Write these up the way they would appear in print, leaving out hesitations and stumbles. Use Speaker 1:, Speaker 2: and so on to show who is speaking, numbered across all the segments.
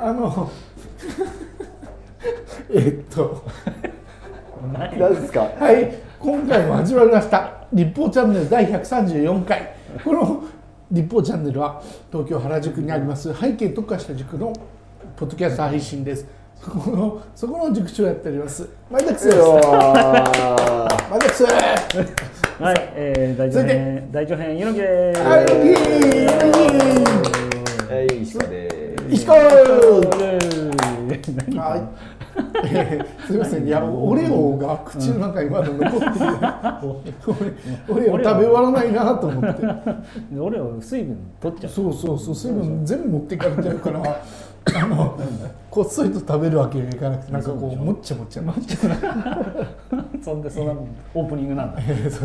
Speaker 1: あの
Speaker 2: 何ですか。
Speaker 1: はい、今回も始まりました立法チャンネル第134回。この立法チャンネルは東京原宿にあります背景特化した塾のポッドキャスト配信です。そこの塾長をやっております前田です。前田です。
Speaker 3: はい、大長編猪木です。
Speaker 2: はい、石川です。
Speaker 1: 石川はい。すみません、いや、オレオが口の中にまだ残ってる、オレオ食べ終わらないなと思って。
Speaker 3: オレオ水分取っちゃう。
Speaker 1: そう、水分全部持っていかれちゃうから、こっそりと食べるわけにはいかなくて、なんかこうもっちゃもっちゃ。
Speaker 3: そんなオープニングなんだ。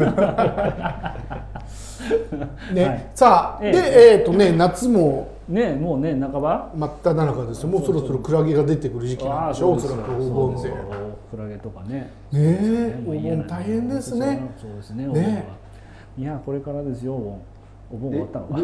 Speaker 1: ね、さあ、で、夏も。
Speaker 3: ね、もうね、半ば
Speaker 1: 真っただ中ですよ。もうそろそろクラゲが出てくる時期なんでしょう。おそらくお盆で。
Speaker 3: クラゲとかね。
Speaker 1: ね、お盆大変ですね。
Speaker 3: そうですね。ね。いや、これからですよ。お盆終わったのか。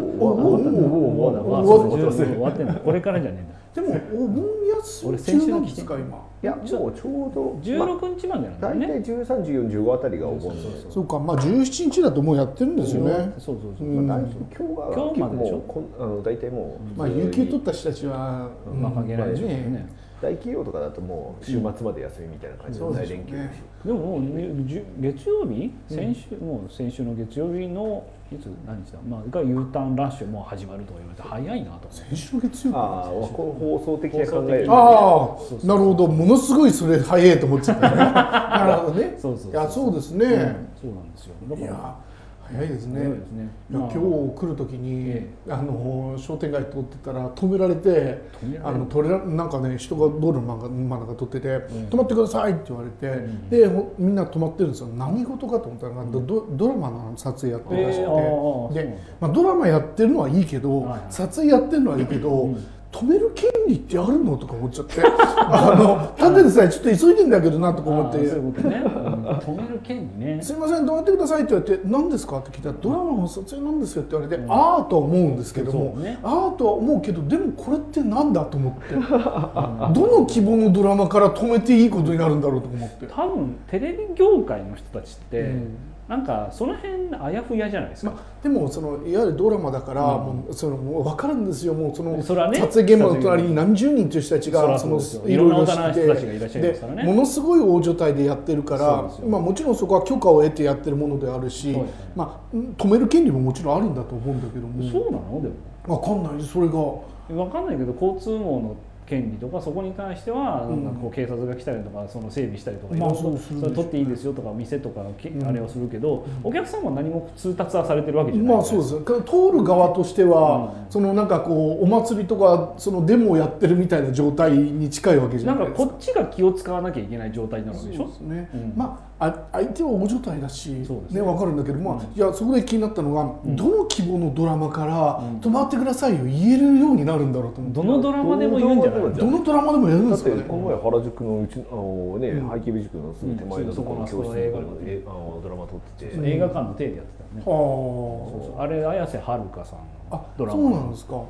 Speaker 3: 終わってんの。これからじゃねえんだ。
Speaker 1: でもお盆休み中なんですか今。
Speaker 2: いや、もうちょうど
Speaker 3: 16日までなんだね。
Speaker 2: 大体13、14、15あたりがお盆で。
Speaker 1: そうか、まあ17日だともうやってるんですよね。
Speaker 3: そう。
Speaker 2: 今日まででしょ。大体もう。
Speaker 1: まあ有給取った人たちは
Speaker 3: 関係ないでしょうね。
Speaker 2: 大企業とかだともう週末まで休みみたいな感じの大連休だし。
Speaker 3: でももう月曜日、先週の月曜日のいつ何日だ、まあが U ターンラッシュもう始まるとか言われて早いなと。
Speaker 1: 先週の月曜日。
Speaker 2: ああ、放送的な考える。
Speaker 1: ああ、なるほど、ものすごいそれ早いと思っちゃったね。なるほどね。
Speaker 3: そう
Speaker 1: いや、そうですね。
Speaker 3: そうなんですよ。
Speaker 1: いや。早いですね。
Speaker 3: 今
Speaker 1: 日来る時に商店街通ってたら止められて、なんかね、人が道路の真ん中通ってて止まってくださいって言われて、でみんな止まってるんですよ。何事かと思ったらドラマの撮影やってるらしくて、でドラマやってるのはいいけど、撮影やってるのはいいけど、止める権利ってあるのとか思っちゃって、ただでさえちょっと急いでんだけどなとか思って、
Speaker 3: そういうことね、止める権利ね。
Speaker 1: すいません、止めてくださいって言われて、何ですかって聞いたら、ドラマの撮影なんですよって言われて、ああとは思うんですけども、ああとは思うけど、でもこれってなんだと思って、どの規模のドラマから止めていいことになるんだろうと思って。
Speaker 3: 多分テレビ業界の人たちって、なんかその辺あやふやじゃないですか。
Speaker 1: でもいわゆるドラマだから、もう分かるんですよ。もうその撮
Speaker 3: 影
Speaker 1: 現場の隣に何十人という人たちが
Speaker 3: いろいろしてて、
Speaker 1: ものすごい大所帯でやってるから、もちろんそこは許可を得てやってるものであるし、止める権利ももちろんあるんだと思うんだけども。
Speaker 3: そうなの？でも
Speaker 1: 分かんない。それが
Speaker 3: 分かんないけど、交通網の権利とかそこに関してはなんかこう警察が来たりとか、その整備したりとかいろいろそれ取っていいですよとか店とかあれをするけど、お客さんは何も通達はされてるわけじゃない。
Speaker 1: まあそうです。通る側としては、そのなんかこうお祭りとかそのデモをやってるみたいな状態に近いわけじゃないですか。
Speaker 3: なんかこっちが気を使わなきゃいけない状態なのでしょ。
Speaker 1: そうですね。相手は大所帯だし、ね、分かるんだけど、いやそこで気になったのが、どの規模のドラマから止まってくださいよ言えるようになるんだろうと思って。
Speaker 3: どのドラマでも言うんじゃない？
Speaker 1: どのドラマでもやるんですかね。
Speaker 2: だってこの前原宿のうち廃棄美塾のすぐ手前のところの教室でドラマ撮ってて、
Speaker 3: 映画館の手でやってたよね。あれ綾瀬はるかさんのドラマ。
Speaker 1: そうなんですか。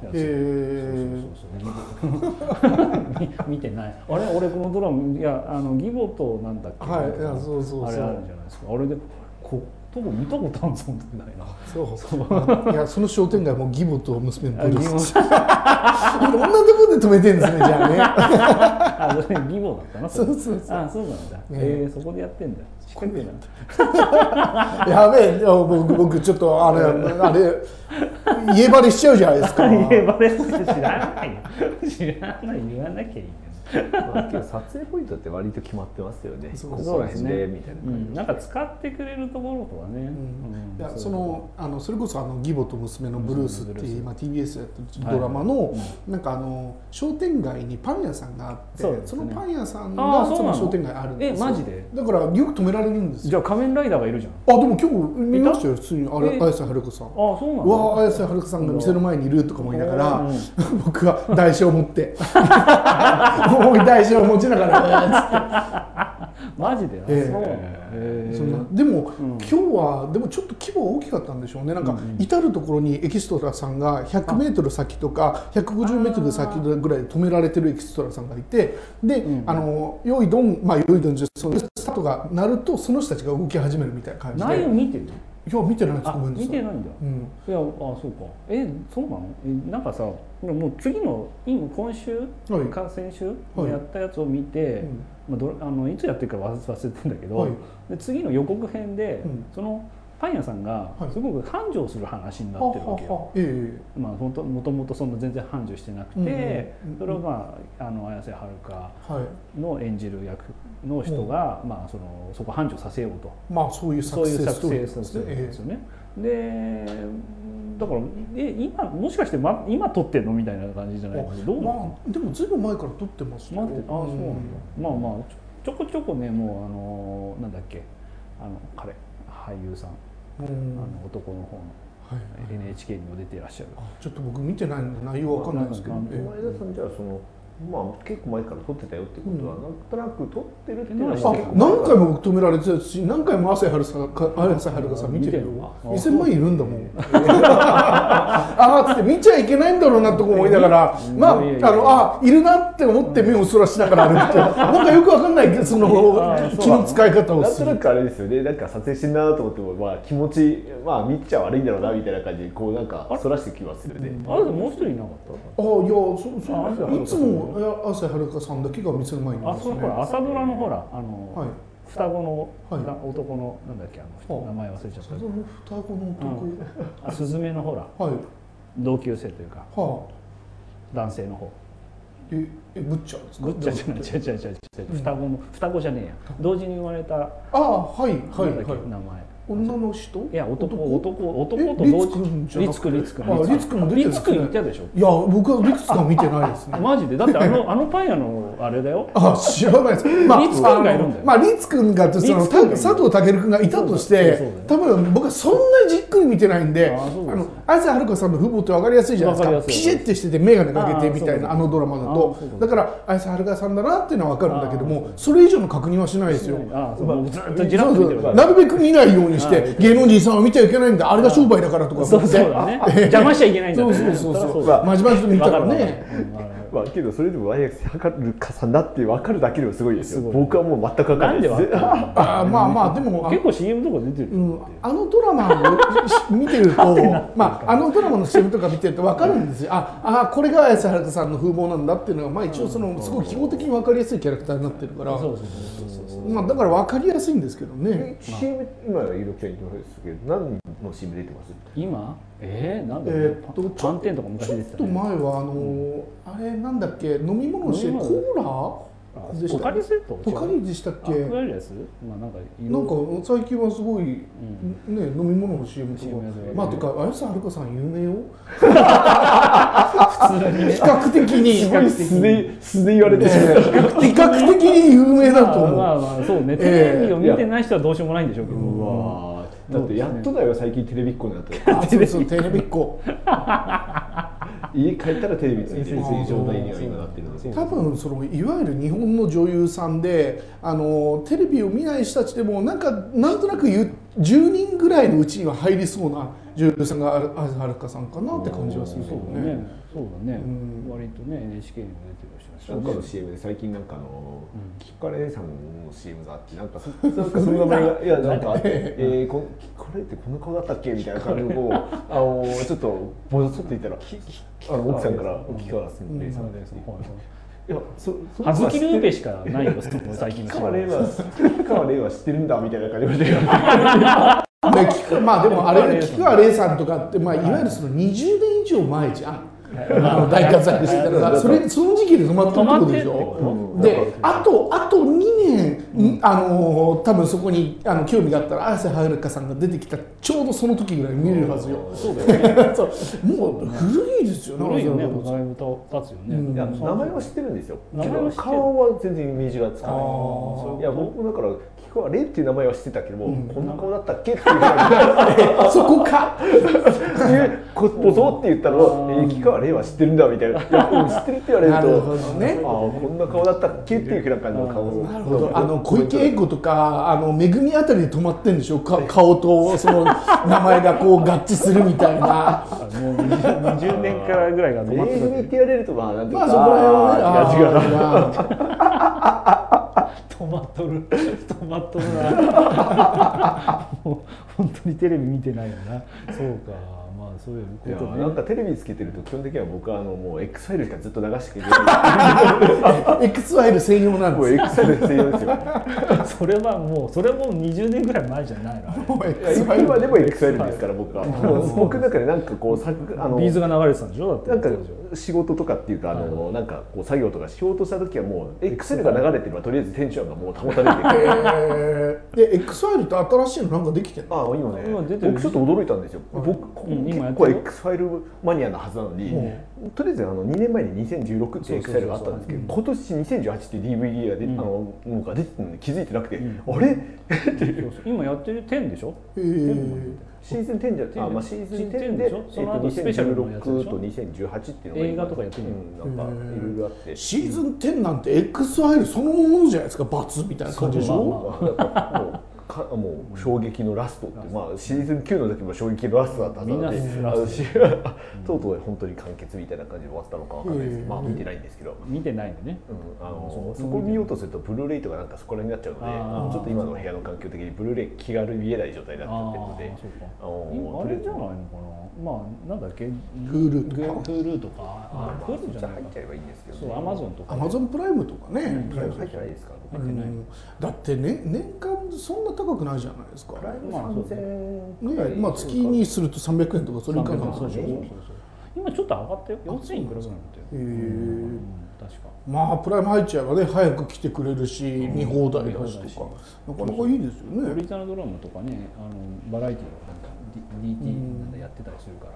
Speaker 3: 見てない。あれ俺このドラマ、いや義母となんだっけ。
Speaker 1: はい、いやそう
Speaker 3: あれあるんじゃないですか。あれで見たことあるぞみたいな。
Speaker 1: そう。いやその商店街も義母と娘のブルース。いろんなところで止めてんですね、じゃあね。
Speaker 3: それ義母だったな。
Speaker 1: そう。
Speaker 3: あ、そうなんだ。そこでやってんだ。仕掛け
Speaker 1: な。やべえ、僕ちょっとあれ家バレしちゃうじゃないですか。
Speaker 3: 家バレって知らない言わなきゃいい。
Speaker 2: 撮影ポイントって割と決まってますよね。ここら辺でみたいな感じ。
Speaker 3: なんか使ってくれるところとかね。
Speaker 1: いやそれこそ義母と娘のブルースっていうTBS やってるドラマのなんか商店街にパン屋さんがあって、そのパン屋さんがその商店街あるんですよ。
Speaker 3: マジで？
Speaker 1: だからよく止められるんですよ。
Speaker 3: じゃあ仮面ライダーがいるじゃん。
Speaker 1: でも今日見ましたよ、普通に綾瀬はるかさん。
Speaker 3: そうなんだ。
Speaker 1: わあ、綾瀬はるかさんが店の前にいるとか思いながら、僕は台車を持って大事を持ちながら
Speaker 3: マジで、
Speaker 1: そんなでも、今日はでもちょっと規模が大きかったんでしょうね。なんか至る所にエキストラさんが100メートル先とか150メートル先ぐらいで止められてるエキストラさんがいて、で、用意ドン、用意ドンじゃそのスタートが鳴るとその人たちが動き始めるみたいな感じで。
Speaker 3: 内容見てる？
Speaker 1: いや見てないです。
Speaker 3: 見てないんだ。いや、そうか。そうなの？なんかさ、もう次の今週か先週やったやつを見て、いつやってるか忘れてるんだけど、で次の予告編でそのパン屋さんがすごく繁盛する話になってるわけよ。もともとそんな全然繁盛してなくて、それを綾瀬はるかの演じる役の人がそこ繁盛させようと、
Speaker 1: そういう作成
Speaker 3: するんですよね。でだから今もしかして今撮ってんのみたいな感じじゃないですか。
Speaker 1: でもずいぶん前から撮ってますよ。
Speaker 3: そうなんだ。ちょこちょこね、もうなんだっけ彼俳優さん。男の方の NHK にも出ていらっしゃる。
Speaker 1: ちょっと僕見てないので内容わかんないですけど、
Speaker 2: 前田さんじゃあ結構前から撮ってたよってことは、なんとなく撮ってるっていうのは
Speaker 1: 何回も止められてたし、何回も綾瀬はるかさん見てるよ。2000万いるんだもん。つって見ちゃいけないんだろうなと思いながら、いるなって思って目をそらしながら歩くと、なんかよくわかんないその気の使い方をする。
Speaker 2: なんとなくあれですよね。なんか撮影してんなと思っても、気持ち見ちゃ悪いんだろうなみたいな感じでこうなんかそらしてきますよね。
Speaker 3: あれもう一人いなかった？
Speaker 1: いつも綾瀬はるかさんだけが店の前にいますね。
Speaker 3: 朝ドラのほら双子の男のなんだっけ名前忘れちゃった。
Speaker 1: 双子の男。
Speaker 3: スズメのほら同級生というか男性の方。
Speaker 1: ブッチャーですか？
Speaker 3: ブッチャーじゃない、違う双子じゃねえや。同時に生まれた名前。
Speaker 1: 女の人？
Speaker 3: いや男と同時にリツくん出てるでしょ。
Speaker 1: いや僕はリツくんは見てないですね。
Speaker 3: マジで？だってパン屋のあれだよ。
Speaker 1: 知らないです。リ
Speaker 3: ツくんがいるんだよ。
Speaker 1: リツくんが佐藤健くんがいたとして、多分僕はそんなにじっくり見てないんで、綾瀬はるかさんの父母って分かりやすいじゃないですか。ピシッてしてて眼鏡かけてみたいなドラマだと、だから綾瀬はるかさんだなっていうのは分かるんだけども、それ以上の確認はしないですよ。なるべく見ないようにして芸能人さんは見ちゃいけないんだ、あれが商売だからとか、
Speaker 3: そうだね、邪魔しちゃいけないんだね。
Speaker 1: そうまじまじと見たらね。
Speaker 2: けどそれでも綾瀬はるかさんだって分かるだけでもすごいですよ。僕はもう全く分かんないです。
Speaker 3: でも結構 CM とか出てる。
Speaker 1: ドラマを見てるとドラマの CM とか見てると分かるんですよ。これが綾瀬はるかさんの風貌なんだっていうのが一応すごい記号的に分かりやすいキャラクターになってるから、だから分かりやすいんですけどね。
Speaker 2: CM 今は有力者に言ってますけど、何の CM 出てます？
Speaker 3: 今なんだろう、パンテンとか昔出てたね。
Speaker 1: ちょっと前はあれなんだっけ、飲み物の CM、コーラ
Speaker 3: ポカリセット？
Speaker 1: ポカリでしたっけ？
Speaker 3: なんか
Speaker 1: 最近はすごいね、飲み物の CM とか、てか綾瀬はるかさん有名よ。普通に比較的に
Speaker 2: 素で言われてしまう。
Speaker 1: 比較的に有名だと思う。
Speaker 3: そうね。テレビを見てない人はどうしようもないんでしょうけど。
Speaker 2: だってやっとだよ、最近テレビっ子になった。
Speaker 1: そうテレビっ子。
Speaker 2: 家帰ったらテレビついてる状態には今なってるんですよ。
Speaker 1: 多分いわゆる日本の女優さんでテレビを見ない人たちでもなんとなく10人ぐらいのうちには入りそうな女優さんが綾瀬はるかさんかなって感じはするけどね。
Speaker 3: そうだね。割とね NHK にも出てるし。
Speaker 2: なんかの CM で最近キカレさんの CM があって、なんかその名前がなんかあって、これってこの顔だったっけみたいな感じをちょっとぼそっと言ったら奥さんからキカレさんです。
Speaker 3: はずきルーペしかないよ最近の
Speaker 2: CM。キカレは知ってるんだみたいな感じで。
Speaker 1: でもあれ菊川怜さんとかっていわゆる20年以上前じゃん。大活躍してたからその時期で止まったところでしょ。であと2年多分そこに興味があったら綾瀬はるかさんが出てきたちょうどその時ぐらい見れるはずよ。そうだよね。もう古いですよね。
Speaker 3: 古いよね。だいぶ経つよね。
Speaker 2: いや名前は知ってるんですよ。顔は全然イメージがつかない。いや僕だから菊川怜っていう名前は知ってたけども、こんな顔だったっけっていう
Speaker 1: そこか
Speaker 2: ポソって言ったの菊川怜は知ってるんだみたいな。知ってるって言われると、こんな顔だったっけっていうふうな感じの顔。
Speaker 1: なるほど。 小池栄子とかめぐみあたりで止まってんでしょ、顔とその名前がこう合致するみたいな
Speaker 3: もう 20年からぐらいが止まってる。
Speaker 2: めぐみって言われるとまあなんていうか、
Speaker 1: まあそこら辺はね、
Speaker 3: 止まっとるなもう本当にテレビ見てないよな。そうか、まあそういうことね。
Speaker 2: なんかテレビつけてると基本的には僕はもう X ファイルしかずっと流してくれ
Speaker 1: ない X ファイル専用なんですよ。
Speaker 2: X ファイル専用ですよ
Speaker 3: それもう20年ぐらい前じゃないの。
Speaker 2: 今でも X ファイルですから僕は。僕の中でなんかこう
Speaker 3: ビーズが流れてたんでしょ。だって
Speaker 2: なんか仕事とかっていうかなんかこう作業とかしようとした時はもう X ファイルが流れてればとりあえずテンションがもう保たれてる。
Speaker 1: で X ファイルって新しいのなんかできてるの？
Speaker 2: 今ね、
Speaker 3: 今出てる。
Speaker 2: 僕ちょっと驚いたんですよ。僕結構 X ファイルマニアなはずなのに、とりあえず2年前に2016って X ファイルがあったんですけど、今年2018って DVD が出てたのに気づいてなくて、あれ
Speaker 3: 今やってる10でしょ。
Speaker 2: シーズン10じゃ、シーズン10で
Speaker 3: その後スペシャルのやつでしょ。
Speaker 2: 2016と2018っていうのが
Speaker 3: 映画とかやってる
Speaker 2: なんかいろいろあって、
Speaker 1: シーズン10なんて X ファイルそのものじゃないですか。罰みたいな感じでしょ。
Speaker 2: もう衝撃のラストって、シーズン9の時も衝撃のラストだったはずなので、とうとう本当に完結みたいな感じで終わったのかわかんないですけど、見てないんですけど、
Speaker 3: 見てないんでね。
Speaker 2: そこを見ようとするとブルーレイとかなんかそこら辺になっちゃうので、ちょっと今の部屋の環境的にブルーレイ気軽に見えない状態になっちゃってるので、
Speaker 3: あれじゃないのかな。なんだっけ、
Speaker 1: Hulu とか
Speaker 3: Hulu とか、Hulu じゃないか。
Speaker 2: 入っちゃえばいいんですけど、
Speaker 3: そう、Amazon とか。
Speaker 1: Amazon プライムとかね。
Speaker 2: プライム入ってないですか？
Speaker 1: だってね、年間そんな高くないじゃないですか。
Speaker 2: プライム3000円、
Speaker 1: 月にすると300円とかそれ以下なんですよ。
Speaker 3: 今ちょっと上がったよ。4000円いくらぐらいなんだよ。確か。
Speaker 1: プライム入っちゃえばね、早く来てくれるし、見放題だしとか、なかなかいいですよね。
Speaker 3: オリジナルドラマとかね、バラエティーとかなんか DT なんかやってたりするから。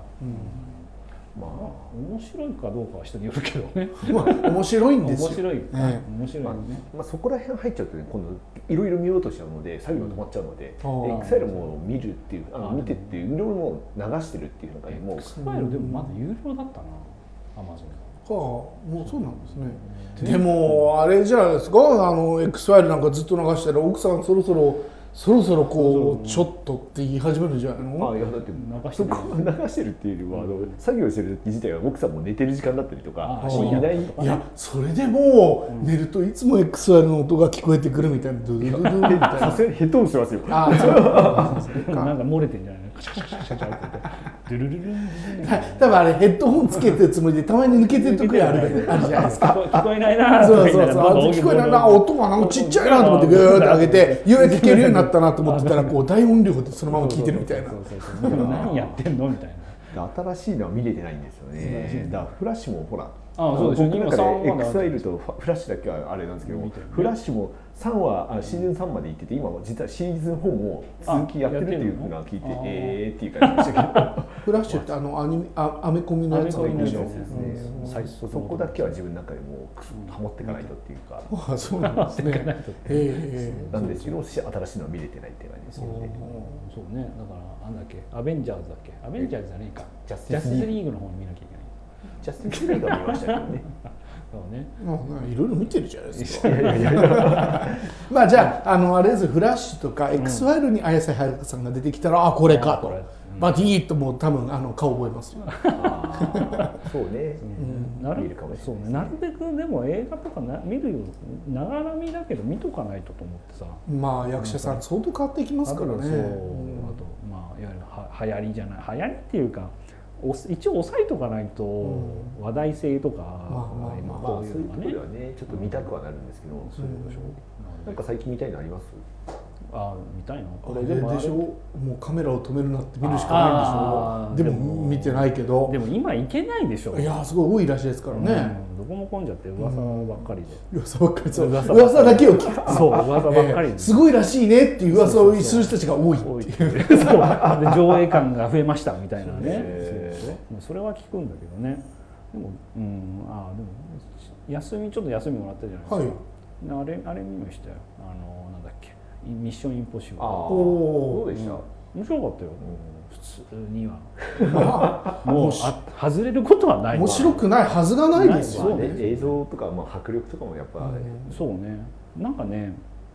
Speaker 3: 面白いかどうかは人によるけどね。
Speaker 1: 面白いんですよ。
Speaker 3: 面白いね。
Speaker 2: そこら辺入っちゃうとね、今度いろいろ見ようとしちゃうので作業が止まっちゃうので、X ファイルも見るっていう見てっていういろいろも流してるっていうのがもう
Speaker 3: X ファイルでもまだ有料だったな、Amazon。
Speaker 1: もうそうなんですね。でもあれじゃないですか、X ファイルなんかずっと流してたら奥さんそろそろこうちょっとって言い始めるんじゃないの？
Speaker 2: いやだって流してるっていうよりは作業してる時自体は奥さんも寝てる時間だったりとか、
Speaker 1: いやそれでも寝るといつも X ファイルの音が聞こえてくるみたいな、ドゥドゥドゥみたいな。
Speaker 2: さすがにヘッドホンしてますよ。
Speaker 3: なんか漏れてんじゃないの？カシャカシャカシャカシャってドゥルルルン。
Speaker 1: 多分あれヘッドホンつけてるつもりでたまに抜けてる時あるじゃないですか。
Speaker 3: 聞こえないな。
Speaker 1: そう聞こえないな、音がなんかちっちゃいなと思ってグーって上げてようやく聞けるようになったなと思ってたらこう大音量でそのまま聞いてるみたいな。
Speaker 3: 何やってんのみたいな。
Speaker 2: 新しいのは見れてないんですよね。だからフラッシュもほら、
Speaker 3: 僕の中
Speaker 2: で X ファイルとフラッシュだけはあれなんですけど、フラッシュも3話シーズン3まで行ってて、今は実はシーズン4も続きやってるっていうふうな聞いてっていう感じでしたけど、
Speaker 1: フラッシュってアメコミのやつでしょ。
Speaker 2: そこだけは自分の中でもうハモっていかないとっていうか、
Speaker 1: そうなんですね。
Speaker 2: なんですけど新しいのは見れてないっていう感じですよね。
Speaker 3: そうね、だからなんだっけ、アベンジャーズだっけ、アベンジャーズじゃねえか、ジャスティスリーグの方に見なきゃいけない。
Speaker 2: ジャスティスリーグは見ましたけどね。
Speaker 3: そうね。
Speaker 1: いろいろ見てるじゃないですか。まあじゃああれですフラッシュとか X ファイルに綾瀬はるかさんが出てきたらこれかと。バディーともう多分顔覚えますよ。
Speaker 2: そうね。
Speaker 3: なるべくでも映画とか見るよ、ながら見だけど見とかないとと思ってさ。
Speaker 1: 役者さん相当変わっていきますからね。
Speaker 3: あといわゆる流行りじゃない、流行りっていうか一応押さえとかないと話題性とか
Speaker 2: こういうのがねちょっと見たくはなるんですけど、なんか最近見たいのあります？
Speaker 3: 見たいの
Speaker 1: これでしょ。もうカメラを止めるなって見るしかないんでしょ。でも見てないけど。
Speaker 3: でも今行けないでしょ。
Speaker 1: いやすごい多いらしいですからね。
Speaker 3: どこも混んじゃって噂ばっかりで。
Speaker 1: 噂ばっかり。噂だけを聞く。
Speaker 3: そう噂ばっかり。
Speaker 1: すごいらしいねっていう噂をする人たちが多いっていう。
Speaker 3: そう。で上映感が増えましたみたいなね。それは聞くんだけどね。でもでもちょっと休みもらったじゃないですか。あれ見ましたよ。なんだっけ。ミッションインポッシブル。
Speaker 2: どうでした？
Speaker 3: 面白かったよ。普通には。もう外れることはない。
Speaker 1: 面白くないはずがないですよ。
Speaker 2: 映像とか迫力とかもやっぱ
Speaker 3: そうね。なんかね、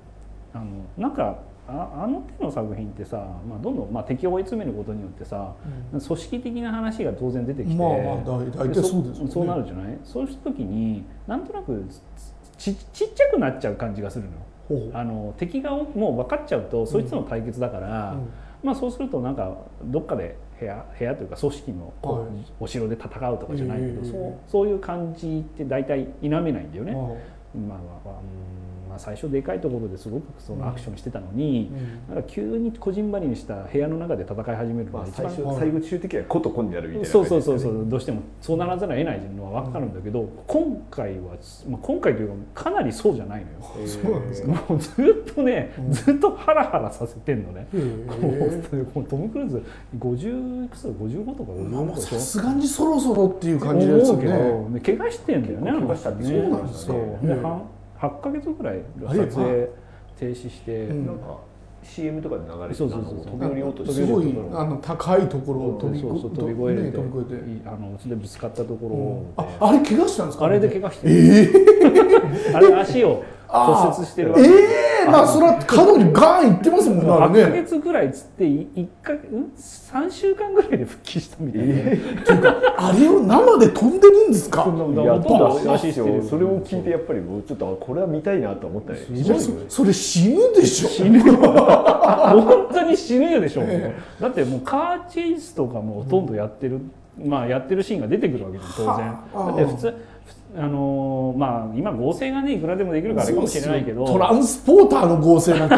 Speaker 3: なんかあの手の作品ってさ、どんどん、敵を追い詰めることによってさ、組織的な話が当然出てきて、
Speaker 1: 大体そうですよね。
Speaker 3: そうなるじゃない。そうした時になんとなくちっちゃくなっちゃう感じがするの。敵がもう分かっちゃうとそいつの対決だから、そうするとなんかどっかで部屋というか組織のお城で戦うとかじゃないけど、そういう感じって大体否めないんだよね。最初でかいところですごくそのアクションしてたのに、なんか急にこじんまりにした部屋の中で戦い始めるのが一番
Speaker 2: 最後中的にはことこになるみたいな、
Speaker 3: そうどうしてもそうならざるを得ないのは分かるんだけど、今回というかかなりそうじゃないのよ。
Speaker 1: そうなんですか。
Speaker 3: もうずっとね、ずっとハラハラさせてんのね。トム・クルーズ50いくつ55とか55とか
Speaker 1: さすがにそろそろっていう感じですよね。
Speaker 3: 怪我してんだよね。
Speaker 2: 怪我したって
Speaker 1: そうなんですね。
Speaker 3: 8ヶ月ぐらい撮影停止して、
Speaker 2: なんか CM とかで流れて飛び降りようとして、
Speaker 1: すごい高いところを飛び越えて
Speaker 3: でぶつかったところを、
Speaker 1: あれ怪我したんですか。
Speaker 3: あれで怪我してあれ足を骨折してるわけ。
Speaker 1: それは角にガーンいってますもんね。
Speaker 3: 8ヶ月ぐらいつって3週間ぐらいで復帰したみたいな。
Speaker 1: あれを生で飛んでるんですか。
Speaker 2: いや、それを聞いてやっぱりもうちょっとこれは見たいなと思ったね。
Speaker 1: それ死ぬでしょ。
Speaker 3: 死ぬ本当に死ぬでしょ。だってもうカーチェイスとかもほとんどやってる、やってるシーンが出てくるわけじゃん当然。だって普通今合成がねいくらでもできるからあれかもしれないけど、
Speaker 1: トランスポーターの合成なんか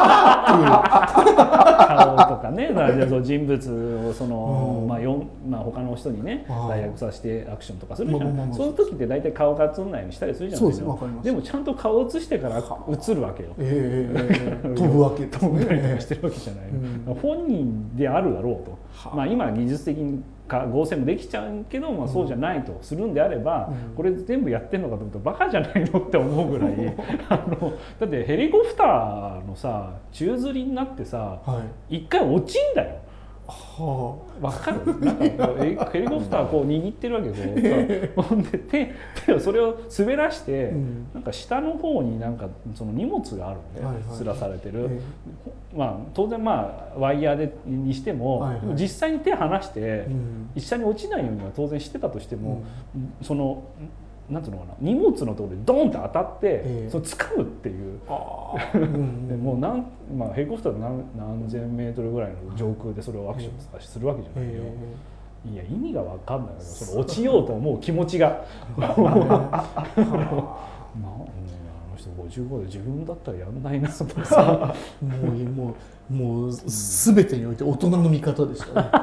Speaker 3: 顔とかね、人物を他の人にね代役させてアクションとかするじゃん。そういう時って大体顔が映んないようにしたりするじゃないですか。でもちゃんと顔映してから映るわけよ。
Speaker 1: 飛ぶわけ
Speaker 3: 飛んだりとかしてるわけじゃない。本人であるだろうと。今技術的に合成もできちゃうけど、そうじゃないとするんであれば、これ全部やってんのかと思うとバカじゃないのって思うぐらいだってヘリコプターのさ宙吊りになってさ、一回落ちんだよ。わかる。なんかヘリコプターこう握ってるわけで、ほんで手をそれを滑らして、なんか下の方になんかその荷物があるんで吊らされてる。当然ワイヤーにしても、実際に手離して一緒に落ちないようには当然してたとしても、そのなんていうのかな、荷物のところでドンって当たって、それ掴むっていうもうヘリコプターで何千メートルぐらいの上空でそれをアクションするわけじゃないよ。いや意味が分かんないよ、その落ちようと思う気持ちが。あの人55で自分だったらやんないなとかさ
Speaker 1: もう全てにおいて大人の味方でしたね。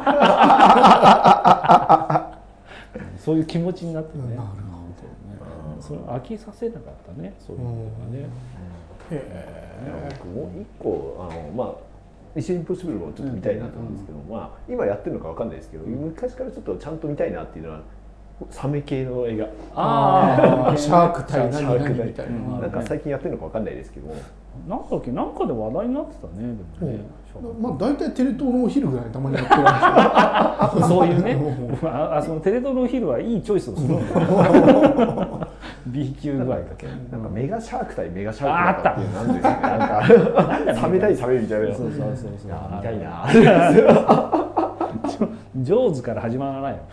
Speaker 3: そういう気持ちになってね。それ飽きさせなかったね、そういうのがね。
Speaker 2: 僕もう一個ミッションインポッシブルもちょっと見たいなと思うんですけど、今やってるのかわかんないですけど、昔からちょっとちゃんと見たいなっていうのはサメ系の映画。
Speaker 1: シャーク対何々みたいな。
Speaker 2: なんか最近やってるのかわかんないですけども。
Speaker 3: なんだっけ、なんかで話題になってたね。でもね、
Speaker 1: 大体テレ東のお昼ぐらいたまにやってるわけですよ。
Speaker 3: そういうね。そのテレ東のお昼はいいチョイスをするんだよ。B 級具合だけ。
Speaker 2: なんかメガシャーク対メガシャークだったっていうなんですか。なんかサメ対サメみたいな。
Speaker 3: そう。
Speaker 2: 見たいな。
Speaker 3: ジョーズから始まらないよ。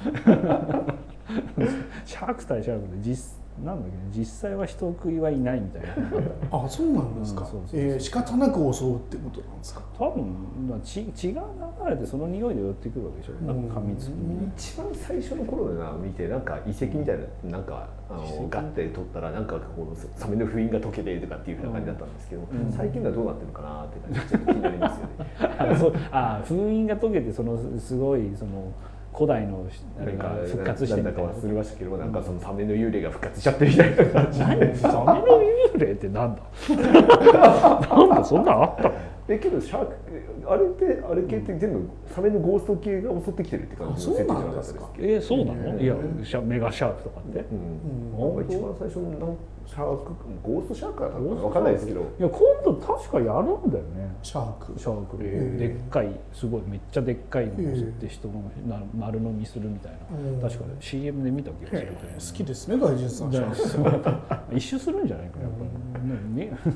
Speaker 3: シャーク対シャークでなんだっけ、実際は人食いはいないみたいな。
Speaker 1: そうなんですか。仕方なく襲うってことなんですか。
Speaker 3: 多分血が流れてその匂いで寄ってくるわけでしょ。なんか噛みつく。
Speaker 2: 一番最初の頃で見て、なんか遺跡みたいな、なんかガッて取ったらなんかこうサメの封印が解けてとかっていうふうな感じだったんですけど、最近はどうなってるのかなって感じでちょっと気になりますよね。
Speaker 3: 封印が解けてすごい古代のあれが復活してみたいな。
Speaker 2: 忘れましたけど、なんかそのサメの幽霊が復活しちゃってみたいな感じで。
Speaker 3: サメの幽霊ってなんだ。なんだそんなのあったの。
Speaker 2: けどシャークあれ系って全部サメのゴースト系が襲ってきてるって感じの設定じゃなかったですか。
Speaker 3: そうなの？いやメガシャークとかって。
Speaker 2: なんか一番最初のシャークゴーストシャークだったのかわかんないですけど。
Speaker 3: いや今度確かやるんだよね。
Speaker 1: シャーク
Speaker 3: でっかいすごいめっちゃでっかいのを襲って人の丸飲みするみたいな。確か CM で見た気がする。
Speaker 1: 好きですね大臣さん。
Speaker 3: 一周するんじゃないかやっぱり。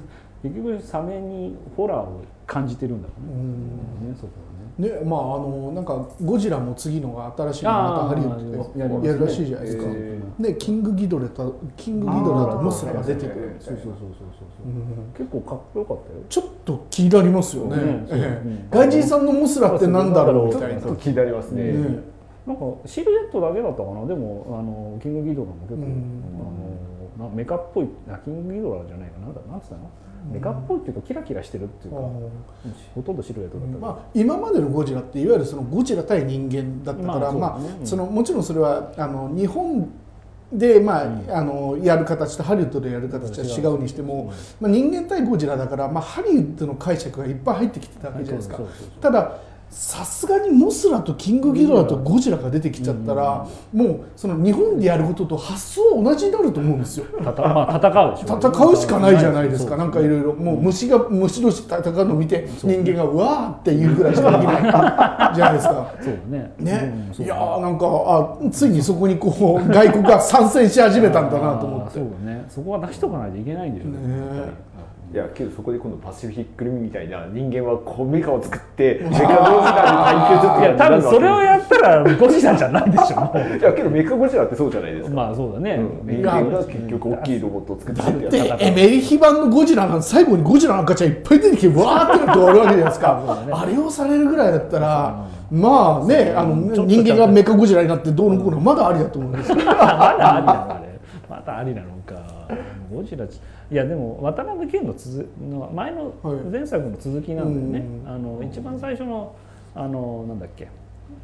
Speaker 3: 結局サメにホラーを感じてるんだろうね、そこはね。
Speaker 1: ね、まあなんかゴジラも次のが新しいのまたハリウッドでやるらしいじゃないですか。でキングギドラとモスラが出てくる。
Speaker 3: そう結構かっこよかったよ。
Speaker 1: ちょっと気になりますよね。外人さんのモスラってなんだろうみたいな。
Speaker 2: 気になりますね。
Speaker 3: なんかシルエットだけだったかな。でもキングギドラも結構メカっぽい、キングギドラじゃないかな、なんつったの？メカっぽいっていうかキラキラしてるっていうか、ほとんどシルエットだった。
Speaker 1: まあ今までのゴジラっていわゆるそのゴジラ対人間だったから、まあそのもちろんそれは日本でやる形とハリウッドでやる形は違うにしても、人間対ゴジラだから、ハリウッドの解釈がいっぱい入ってきてたわけじゃないですか。たださすがにモスラとキングギドラとゴジラが出てきちゃったら、もうその日本でやることと発想は同じになると思うんですよ。
Speaker 3: 戦うでしょ。
Speaker 1: 戦うしかないじゃないですか。なんかいろいろもう虫同士戦うのを見て人間がうわーっていうぐらいしかできないじゃないですか。
Speaker 3: そうね。
Speaker 1: いやーなんかついにそこにこう外国が参戦し始めたんだなと思って。
Speaker 3: そうだね。そこは出しとかないといけないんでしょうね。
Speaker 2: いやけどそこで今度パシフィックリムみたいな人間はこうメカを作ってメカゴジラで対決って。
Speaker 3: いや多分それをやったらゴジラじゃないでしょ。
Speaker 2: いやけどメカゴジラってそうじゃないですか。
Speaker 3: まあそうだね。
Speaker 2: 人間が結局大きいロボットを作って
Speaker 1: だってエメリヒ版のゴジラなんて最後にゴジラの赤ちゃんいっぱい出てきてわーってなって終わるわけじゃないですか。あれをされるぐらいだったらまあね人間がメカゴジラになってどうのこうのまだありだと思うんですよ。
Speaker 3: まだありなのあれ。まだありなのか。ゴジラいやでも渡辺謙の前の前作の続きなんだよね。一番最初のなんだっけ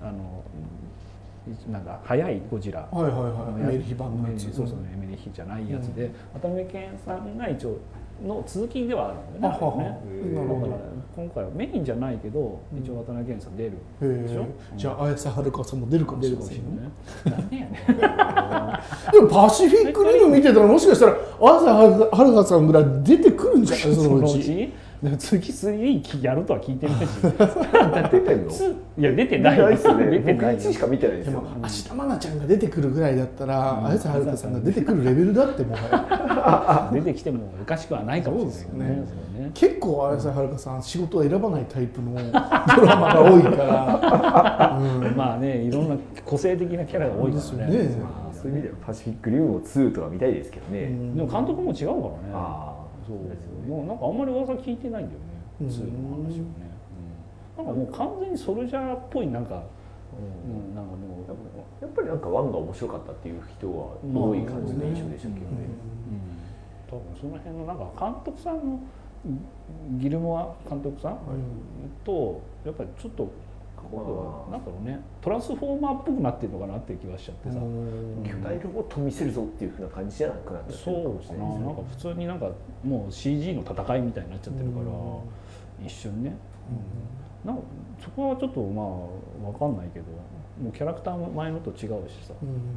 Speaker 3: なんか速いゴジラ、
Speaker 1: エメリヒ版のやつ、
Speaker 3: そうそうエメリヒじゃないやつで、渡辺謙さんが一応の続きではあるんだよね。だから今回はメインじゃないけど一応渡辺謙さん出るでしょ。
Speaker 1: じゃあ綾瀬はるかさんも出るかもしれませんよね。
Speaker 3: なんでやねん。
Speaker 1: でもパシフィックリム見てたらもしかしたら綾瀬はるかさんぐらい出てくるんじゃないそのうち。
Speaker 3: 次3やるとは聞いてないし。
Speaker 2: 出てんの？
Speaker 3: いや出てない
Speaker 2: ですよね。僕1しか見てないですよ。
Speaker 1: 芦田愛菜ちゃんが出てくるぐらいだったら綾瀬はるかさんが出てくるレベルだってもはや
Speaker 3: 出てきてもおかしくはないかもしれないね。
Speaker 1: 結構綾瀬はるかさん仕事を選ばないタイプのドラマが多いから、
Speaker 3: まあねいろんな個性的なキャラが多いですよね。
Speaker 2: そういう意味ではパシフィックリムも2とは見たいですけどね。
Speaker 3: でも監督も違うからね。そうもうなんかあんまり噂聞いてないんだよね。2の話をね。なんかもう完全にソルジャーっぽいなんか。なんかもう
Speaker 2: やっぱりなんか1が面白かったっていう人は多い感じの印象でしたけどね。
Speaker 3: 多分その辺のなんか監督さんのギルモア監督さんとやっぱりちょっとなんだろうねトランスフォーマーっぽくなってるのかなっていう気がしちゃってさ、
Speaker 2: 巨大ロボット見せるぞっていうふうな感じじゃなくなってるかもしれないですね。
Speaker 3: なんか普通になんかもう CG の戦いみたいになっちゃってるから一瞬ね、なんかそこはちょっとまあ分かんないけどもうキャラクターも前のと違うしさ、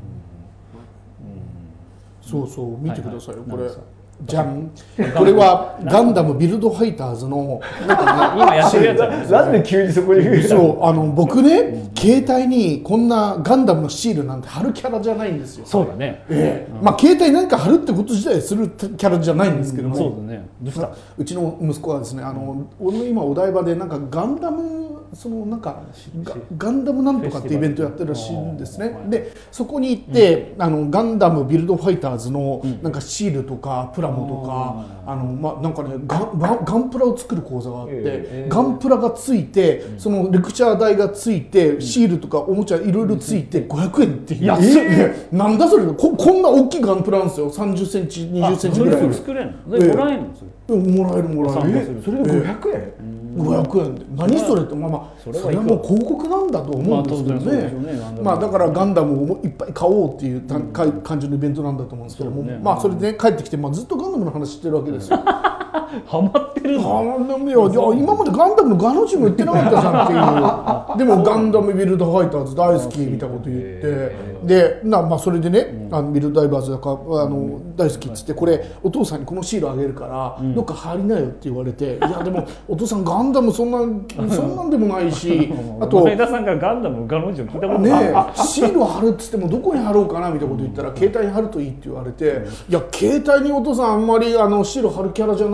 Speaker 1: そうそう見てくださいよこれ。じゃんこれはガンダムビルドファイターズの
Speaker 3: 今やってるやつ
Speaker 2: なんで急にそこに
Speaker 1: そう僕ね携帯にこんなガンダムのシールなんて貼るキャラじゃないんですよ。
Speaker 3: そうだね。
Speaker 1: まあ携帯何か貼るってこと自体するキャラじゃないんですけども、
Speaker 3: そうだね。どうした？
Speaker 1: うちの息子はですね俺の今お台場でなんかガンダムそのなんかガンダムなんとかってイベントやってるらしいんですね。でそこに行ってガンダムビルドファイターズのなんかシールとかプラモとかなんかねガンプラを作る講座があってガンプラがついてそのレクチャー台がついてシールとかおもちゃいろいろついて500円っていうなんだそれこんな大きいガンプラなんですよ。30センチ20センチぐらい
Speaker 3: それ作れるの？もらえるの？
Speaker 1: もらえる
Speaker 2: それで500円
Speaker 1: 500円で何それってまあそれはもう広告なんだと思うんですけどね。まあだからガンダムをいっぱい買おうっていう感じのイベントなんだと思うんですけども、まあそれで帰ってきてずっとガンダムの話してるわけですよ。
Speaker 3: ハマってるの？
Speaker 1: いや今までガンダムのガの字も言ってなかったじゃんっていうでもガンダムビルドファイターズ大好きみたいなこと言ってでまあそれでねビルドダイバーズだか大好きっつってこれお父さんにこのシールあげるからどっか貼りなよって言われていやでもお父さんガンダムそんなんでもないしあと
Speaker 3: 前田さんがガンダムのガの字を聞いたことない
Speaker 1: ねシールを貼るっつってもどこに貼ろうかなみたいなこと言ったら携帯に貼るといいって言われていや携帯にお父さんあんまりシール貼るキャラじゃない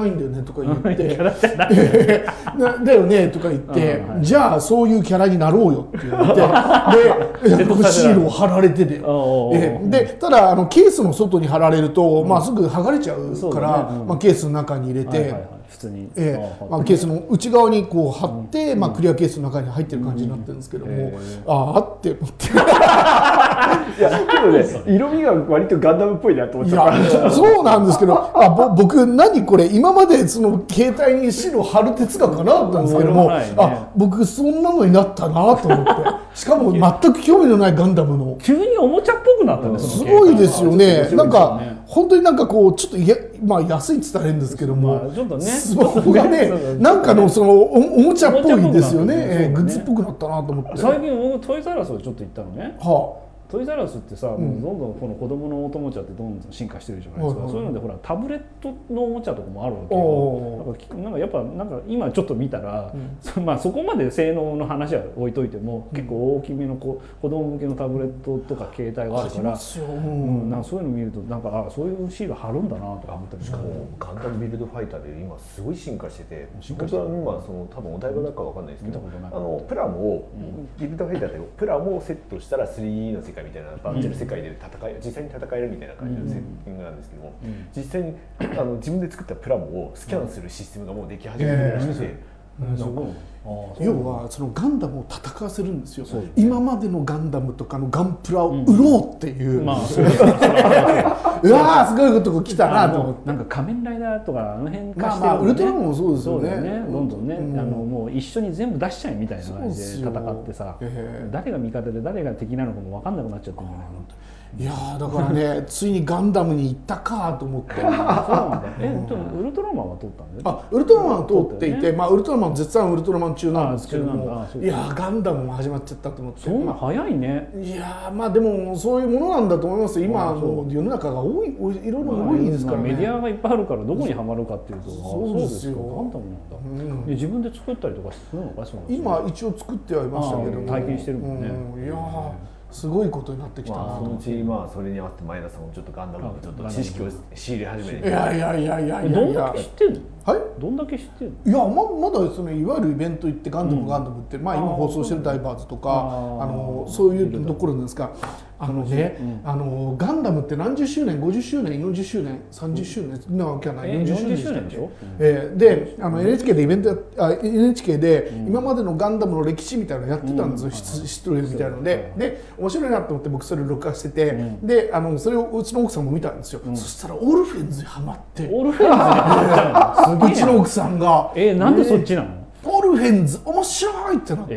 Speaker 1: ないんだよねとか言って
Speaker 3: キャラじゃない
Speaker 1: だよねとか言って、
Speaker 3: はい、
Speaker 1: じゃあそういうキャラになろうよって言ってでシールを貼られててでただケースの外に貼られると、まあ、すぐ剥がれちゃうから、まあ、ケースの中に入れて、
Speaker 3: 普通に
Speaker 1: まあ、ケースの内側にこう貼って、まあ、クリアケースの中に入ってる感じになってるんですけども、ああって思って
Speaker 2: いやけどね色味が割とガンダムっぽいなと思っちゃった。
Speaker 1: いやそうなんですけど僕何これ今までその携帯にシールを貼る哲学かなと思ったんですけども、僕そんなのになったなと思ってしかも全く興味のないガンダムの
Speaker 3: 急におもちゃっぽくなったんです
Speaker 1: すごいですよね。なんか本当になんかこうちょっとまあ安いって言ったら変ですけども、
Speaker 3: ちょっとね
Speaker 1: スマホがねなんかのそのおもちゃっぽいですよね。グッズっぽくなったなと思って。
Speaker 3: 最近僕トイザらスをちょっと行ったのね。トイザらスってさ、どんどんこの子供のおもちゃってどんどん進化してるじゃないですか。そういうのでほらタブレットのおもちゃとかもあるわけよ。なんかやっぱなんか今ちょっと見たら、まあそこまで性能の話は置いといても、結構大きめの子供向けのタブレットとか携帯があるから、なんかそういうの見るとなんかそういうシール貼るんだなとか思ったりして。
Speaker 2: ガンダムビルドファイターで今すごい進化してて、本当は今その多分お台場だかわかんないですけど、プラモをビルドファイターでプラモをセットしたら 3D の世界みたいなバーチャル世界で実際に戦えるみたいな感じのセッティングなんですけども、実際に自分で作ったプラモをスキャンするシステムがもうでき始めてるらしくて。
Speaker 1: 要はそのガンダムを戦わせるんですよ。今までのガンダムとかのガンプラを売ろうっていう、うわーすごいことが来たなと思って。
Speaker 3: なんか仮面ライダーとかあの辺化して
Speaker 1: まあウルトラマンもそうですよね。
Speaker 3: どんどんねもう一緒に全部出しちゃえみたいな感じで戦ってさ、誰が味方で誰が敵なのかも分かんなくなっちゃってるんじゃないの。
Speaker 1: いやだからねついにガンダムに行ったかと思って。そうなん
Speaker 3: だ。ウルトラマンは通ったんだよ。
Speaker 1: ウルトラマンは通っていて、まあウルトラマン絶賛ウルトラマン中なんですけども、いやガンダムも始まっちゃったと思って。
Speaker 3: そんな早いね。
Speaker 1: いやまあでもそういうものなんだと思います。今の世の中が多いいろいろ多いですからね。
Speaker 3: メディアがいっぱいあるからどこにはまるかっていうと、
Speaker 1: そうですよ。
Speaker 3: ガンダムなんだ。自分で作ったりとかするのか。
Speaker 1: 今一応作ってはいましたけども、
Speaker 3: 体験してるもんね。
Speaker 1: いやすごいことになってきたな。
Speaker 2: そのうちそれに合わせて前田さんもちょっとガンダムのちょっと知識を仕入れ始めて。
Speaker 1: いや
Speaker 3: どんだけ知ってるの？
Speaker 1: はい？
Speaker 3: どんだけ知ってる
Speaker 1: の？いやまだそのいわゆるイベント行ってガンダムってまあ今放送してるダイバーズとかそういうところなんですが。ガンダムって何十周年50周年40周年30周年なわけはない40周年でしょ。でNHK でイベントNHK で今までのガンダムの歴史みたいなのやってたんですよ。知ってるみたいなので面白いなと思って僕それ録画してて、でそれをうちの奥さんも見たんですよ。そしたらオルフェンズにハマって。
Speaker 3: オルフェンズ
Speaker 1: うちの奥さんが
Speaker 3: なんでそっちなの？
Speaker 1: オルフェンズ面白いってなって、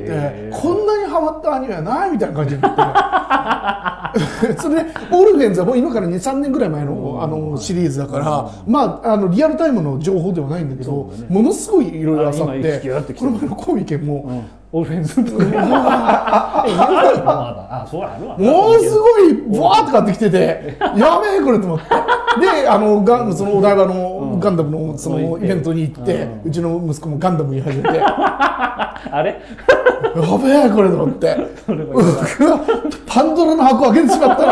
Speaker 1: こんなにハマったアニメはないみたいな感じになってそれでオルフェンズはもう今から 2,3 年ぐらい前のシリーズだから、まあリアルタイムの情報ではないんだけど、ものすごいいろいろあさってこの前のコミケも
Speaker 3: オルフェンズとか
Speaker 1: ものすごいブワーって買ってきててやべえこれと思ってでそのお台場のガンダムのそのイベントに行ってうちの息子もガンダムに始めて
Speaker 3: あれ
Speaker 1: やべえこれと思ってパンドラの箱開けてしまった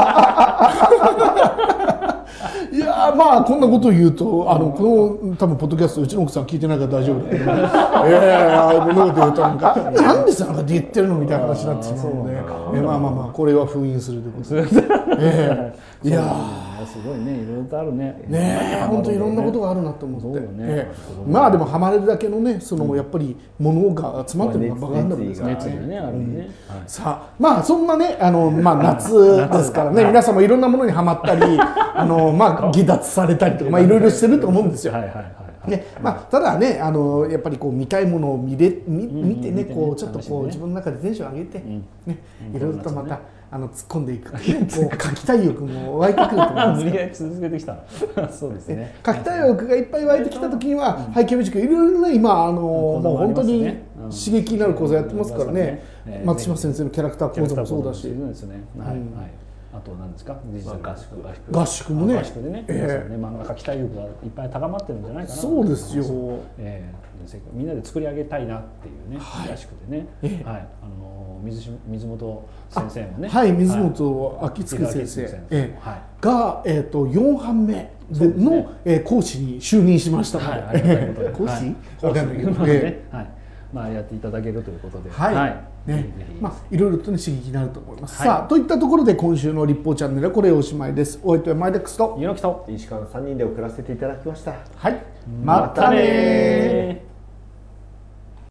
Speaker 1: ないやまあこんなことを言うとこの多分ポッドキャストうちの奥さん聞いてないから大丈夫だけどこんなこと言うとなんでさなんか言ってるのみたいな話になってしまうのでまあこれは封印するということでいや
Speaker 3: すごいねいろいろとあるね
Speaker 1: 本当いろんなことがあるなと思ってまあでもハマれるだけのねそのやっぱりものが集まってるのがガンダムですからね。さあまあそんなね夏ですからね皆さんもいろんなものにハマったり離脱されたりとかいろいろしてると思うんですよ。ただねやっぱりこう見たいものを見てねこうちょっとこう自分の中でテンション上げていろいろとまた突っ込んでいくこう書きたい欲も湧いてくると思うんです
Speaker 3: 無理やり続けてきたそうですね。
Speaker 1: 書きたい欲がいっぱい湧いてきた時には背景ミュージックいろいろね今もう本当に刺激になる講座やってますからね。松島先生のキャラクター講座もそうだし
Speaker 3: あと何ですか、デジタル
Speaker 1: 合宿もね、
Speaker 3: 合宿でね、皆さんね漫画描きたい欲がいっぱい高まってるんじゃないかな。
Speaker 1: そうですよ。
Speaker 3: みんなで作り上げたいなっていうね、合宿でね、はい、水本先生もね、
Speaker 1: はい、水本昭次先生が4班目の講師に就任しましたので、講師わかんないけどね、
Speaker 3: まあやっていただけるということで、
Speaker 1: いろいろとね刺激になると思います。さあといったところで今週の立法チャンネルはこれおしまいです。お相手はマイデックスと
Speaker 3: 猪木と
Speaker 2: 石川の3人で送らせていただきました。
Speaker 1: はい、またね。